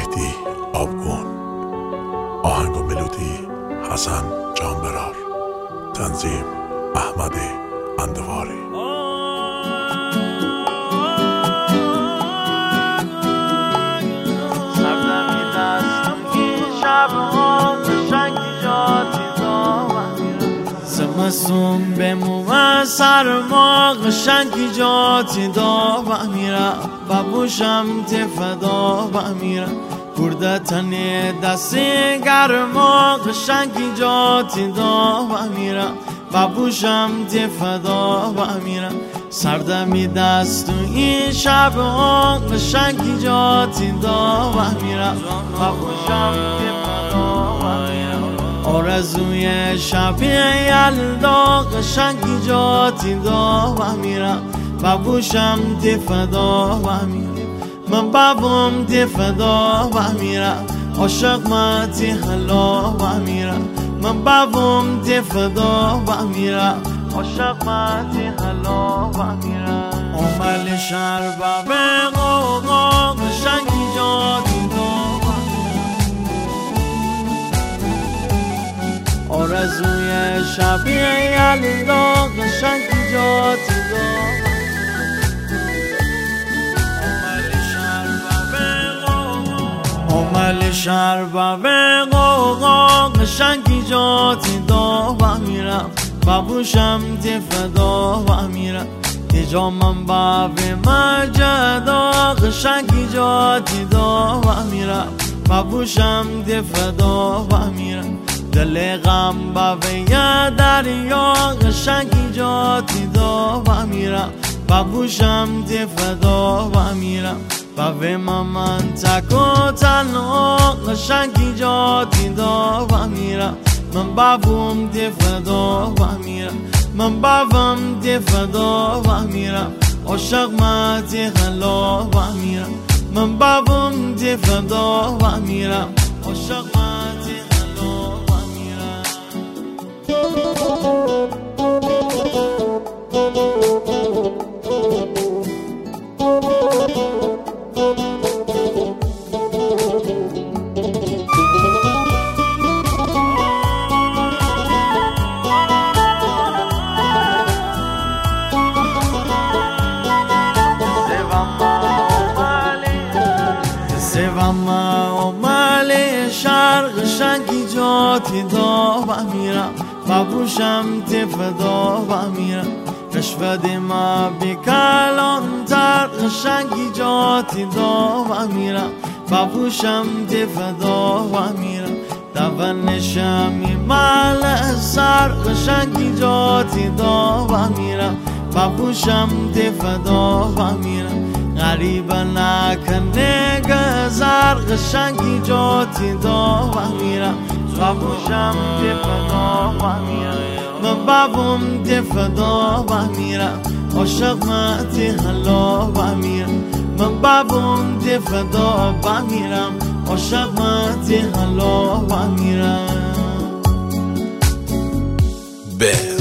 مهدی آبگون، آهنگ و ملودی حسن جانبرار، تنظیم احمد اندواری. سردمی دستم این شبها قشنگی جاتی داور زمستون بمومه سرما قشنگی جاتی داور میره ببوشم تفدا و میره برده تنی دستی گرما قشنگی جاتی داور میره ببوشم تفدا و میره سردمی دست تو این شبها قشنگی جاتی داور میره ببوشم تفدا و میره آرزوی شب یلدا قشنگی جاتی داور میره ببوشم تفدا و میره من بابم تفدا و میره عاشق ماتی حلا و میره من بابم تفدا و میره عاشق ماتی حلا و میره عمل شربه به قوقا قشنگی جاتی داور آرزوی شب یلدا قشنگی جاتی داور عمل شربه به قوقا قشنگی جاتی داور میرم ببوشم تفدا و میرم تجا من باب مجدا قشنگی جاتی داور میرم ببوشم تفدا و میرم دل غم باب دریا قشنگی جاتی داور میرم ببوشم تفدا و میرم بابه من تک و تنها قشنگی جاتی داور میرم من بابم تفدا و میرم من بابم تفدا و میرم عاشق ماتی حلا و میرم من بابم تفدا و میرم عاشق ماتی حلا و میرم قشنگی جاتی داور میرم ببوشم تفدا و میرم رشوه ما بکلان تر قشنگی جاتی داور میرم ببوشم تفدا و میرم دون شمی مال سر قشنگی جاتی داور میرم ببوشم تفدا و میرم غریب نکنه گذر قشنگی جاتی داور میرم ببوشم تفدا و میرم من بابم تفدا و میرم عاشق ماتی حلا و میرم من بابم تفدا و میرم عاشق ماتی حلا و میرم